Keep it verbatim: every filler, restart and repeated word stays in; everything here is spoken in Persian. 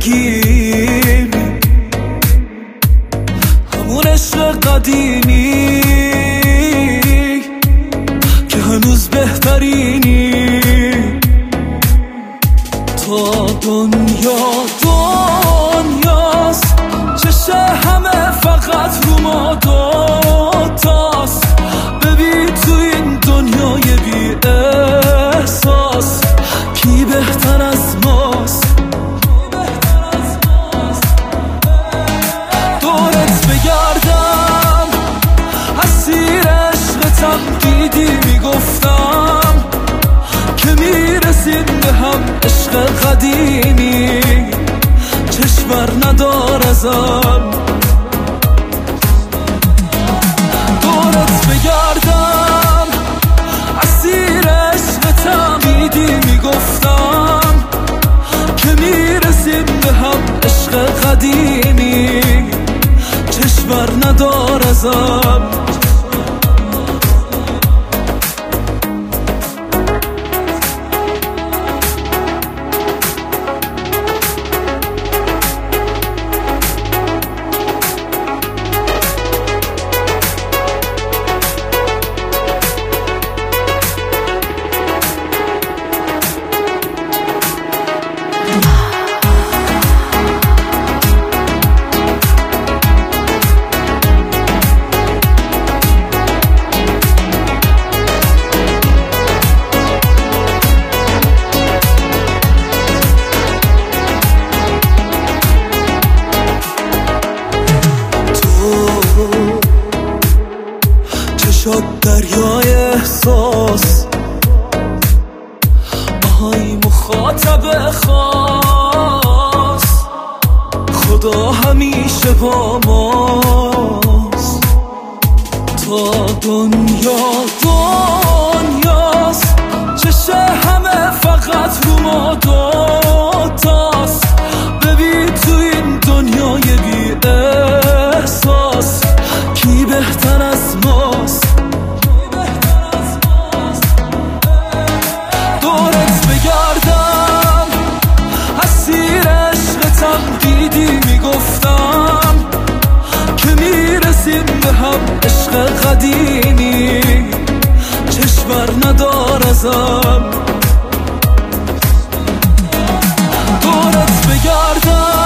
بگیری، همون عشق قدیمی که هنوز بهترینی. تا دنیا دنیاست، چشه همه فقط رو ما دوتاست. ببین تو این دنیای بی احساس کی بهتر از ماست. دورت بگردم اسیر عشقتم، دیدی میگفتم که میرسیم به هم. عشق قدیمی چشم بر ندار ازم. دورت بگردم اسیر عشقتم، دیدی میگفتم که میرسیم به هم. عشق قدیمی چشم بر ندار ازم. چشات دریای احساس، آهای مخاطب خاص. خدا همیشه با ماست. تا دنیا دنیاست، چشه همه فقط رو ما دوتاست. ببین تو این دنیای بی احساس کی بهتر از ماست. دورت بگردم اسیر عشقتم، دیدی میگفتم که میرسیم به هم. عشق قدیمی چشم بر ندار ازم. دورت بگردم